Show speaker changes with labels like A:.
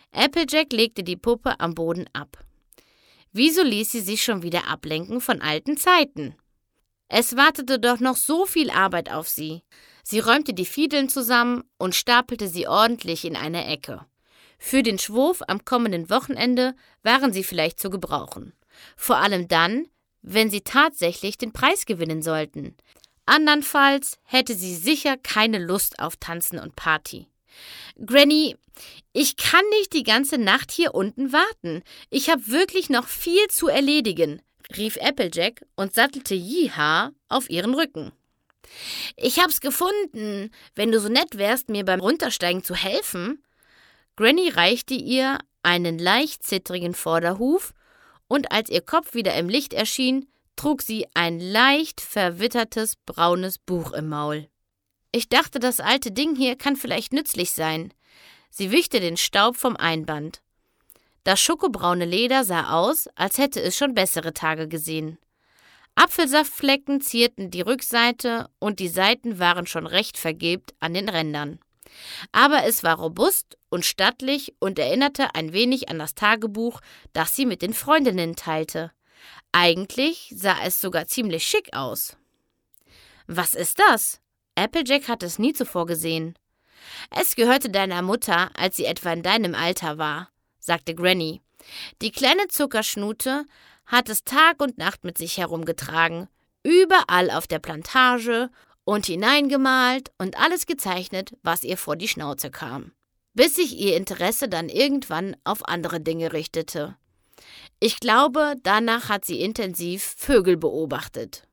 A: Applejack legte die Puppe am Boden ab. Wieso ließ sie sich schon wieder ablenken von alten Zeiten? Es wartete doch noch so viel Arbeit auf sie. Sie räumte die Fiedeln zusammen und stapelte sie ordentlich in eine Ecke. Für den Schwurf am kommenden Wochenende waren sie vielleicht zu gebrauchen. Vor allem dann, wenn sie tatsächlich den Preis gewinnen sollten. Andernfalls hätte sie sicher keine Lust auf Tanzen und Party. »Granny, ich kann nicht die ganze Nacht hier unten warten. Ich habe wirklich noch viel zu erledigen«, rief Applejack und sattelte Yeehaw auf ihren Rücken. »Ich hab's gefunden, wenn du so nett wärst, mir beim Runtersteigen zu helfen.« Granny reichte ihr einen leicht zittrigen Vorderhuf, und als ihr Kopf wieder im Licht erschien, trug sie ein leicht verwittertes braunes Buch im Maul. »Ich dachte, das alte Ding hier kann vielleicht nützlich sein.« Sie wischte den Staub vom Einband. Das schokobraune Leder sah aus, als hätte es schon bessere Tage gesehen. Apfelsaftflecken zierten die Rückseite und die Seiten waren schon recht vergilbt an den Rändern. Aber es war robust und stattlich und erinnerte ein wenig an das Tagebuch, das sie mit den Freundinnen teilte. Eigentlich sah es sogar ziemlich schick aus. »Was ist das?« Applejack hatte es nie zuvor gesehen. »Es gehörte deiner Mutter, als sie etwa in deinem Alter war«, sagte Granny. Die kleine Zuckerschnute hat es Tag und Nacht mit sich herumgetragen, überall auf der Plantage und hineingemalt und alles gezeichnet, was ihr vor die Schnauze kam, bis sich ihr Interesse dann irgendwann auf andere Dinge richtete. Ich glaube, danach hat sie intensiv Vögel beobachtet.